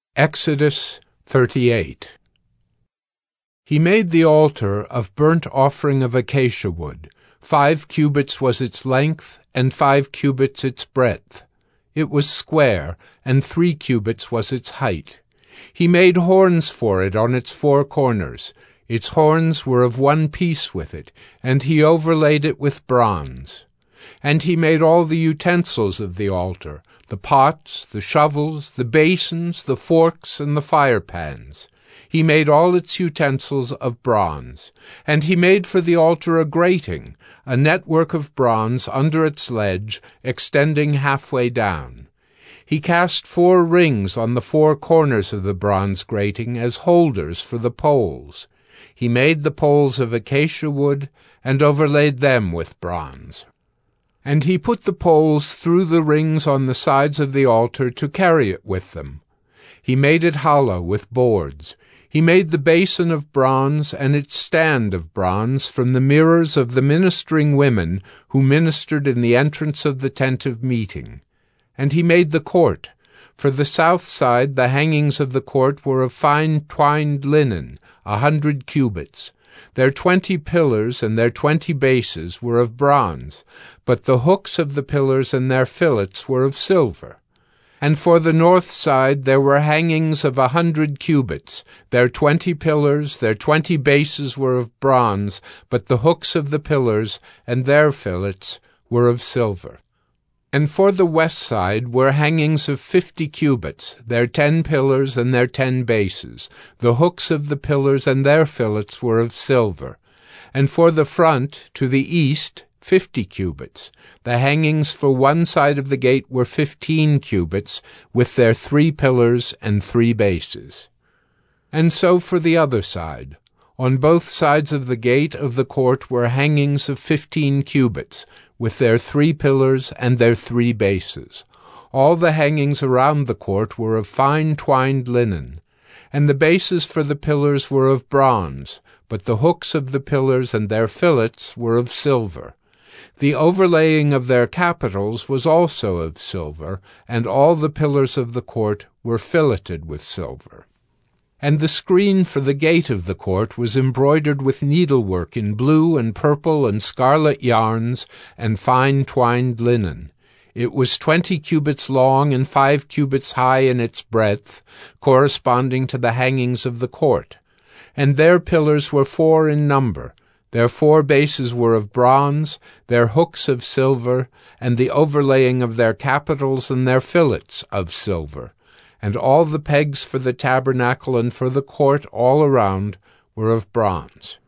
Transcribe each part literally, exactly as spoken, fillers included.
Exodus thirty-eight. He made the altar of burnt offering of acacia wood. Five cubits was its length, and five cubits its breadth. It was square, and three cubits was its height. He made horns for it on its four corners. Its horns were of one piece with it, and he overlaid it with bronze. And he made all the utensils of the altar, the pots, the shovels, the basins, the forks, and the firepans. He made all its utensils of bronze. And he made for the altar a grating, a network of bronze under its ledge, extending halfway down. He cast four rings on the four corners of the bronze grating as holders for the poles. He made the poles of acacia wood, and overlaid them with bronze. And he put the poles through the rings on the sides of the altar to carry it with them. He made it hollow with boards. He made the basin of bronze and its stand of bronze from the mirrors of the ministering women who ministered in the entrance of the tent of meeting. And he made the court. For the south side the hangings of the court were of fine twined linen, a hundred cubits. Their twenty pillars and their twenty bases were of bronze, but the hooks of the pillars and their fillets were of silver. And for the north side there were hangings of a hundred cubits. Their twenty pillars, their twenty bases were of bronze, but the hooks of the pillars and their fillets were of silver. And for the west side were hangings of fifty cubits, their ten pillars and their ten bases. The hooks of the pillars and their fillets were of silver. And for the front, to the east, fifty cubits. The hangings for one side of the gate were fifteen cubits, with their three pillars and three bases. And so for the other side. On both sides of the gate of the court were hangings of fifteen cubits, with their three pillars and their three bases. All the hangings around the court were of fine twined linen. And the bases for the pillars were of bronze, but the hooks of the pillars and their fillets were of silver. The overlaying of their capitals was also of silver, and all the pillars of the court were filleted with silver. And the screen for the gate of the court was embroidered with needlework in blue and purple and scarlet yarns and fine twined linen. It was twenty cubits long and five cubits high in its breadth, corresponding to the hangings of the court. And their pillars were four in number. Their four bases were of bronze, their hooks of silver, and the overlaying of their capitals and their fillets of silver. And all the pegs for the tabernacle and for the court all around were of bronze.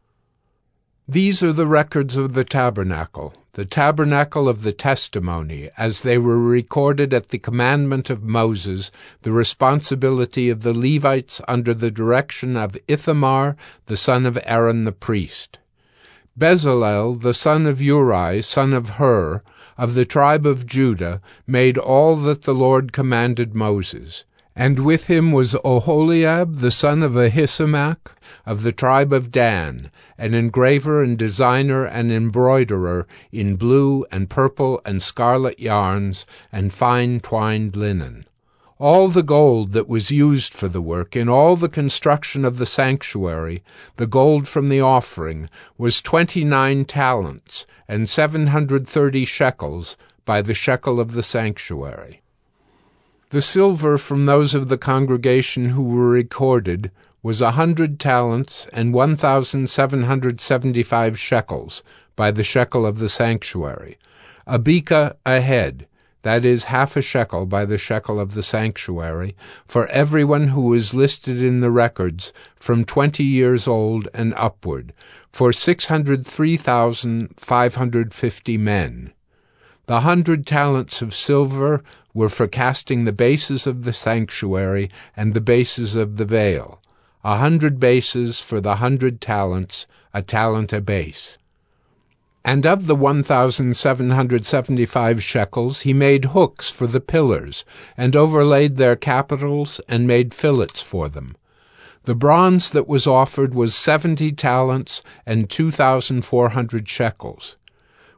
These are the records of the tabernacle, the tabernacle of the testimony, as they were recorded at the commandment of Moses, the responsibility of the Levites under the direction of Ithamar, the son of Aaron the priest. Bezalel, the son of Uri, son of Hur, of the tribe of Judah, made all that the Lord commanded Moses. And with him was Oholiab, the son of Ahisamach, of the tribe of Dan, an engraver and designer and embroiderer in blue and purple and scarlet yarns and fine twined linen. All the gold that was used for the work in all the construction of the sanctuary, the gold from the offering, was twenty-nine talents, and seven hundred thirty shekels by the shekel of the sanctuary. The silver from those of the congregation who were recorded was a hundred talents and one thousand seven hundred seventy-five shekels by the shekel of the sanctuary, a beka a head, that is, half a shekel by the shekel of the sanctuary, for everyone who is listed in the records from twenty years old and upward, for six hundred three thousand five hundred fifty men. The hundred talents of silver were for casting the bases of the sanctuary and the bases of the veil, a hundred bases for the hundred talents, a talent a base. And of the one thousand seven hundred seventy-five shekels he made hooks for the pillars, and overlaid their capitals, and made fillets for them. The bronze that was offered was seventy talents and two thousand four hundred shekels.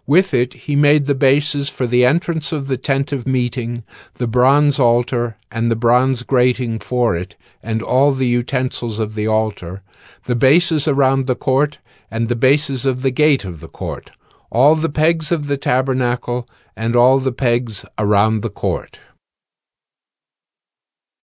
With it he made the bases for the entrance of the tent of meeting, the bronze altar, and the bronze grating for it, and all the utensils of the altar, the bases around the court, and the bases of the gate of the court, all the pegs of the tabernacle, and all the pegs around the court.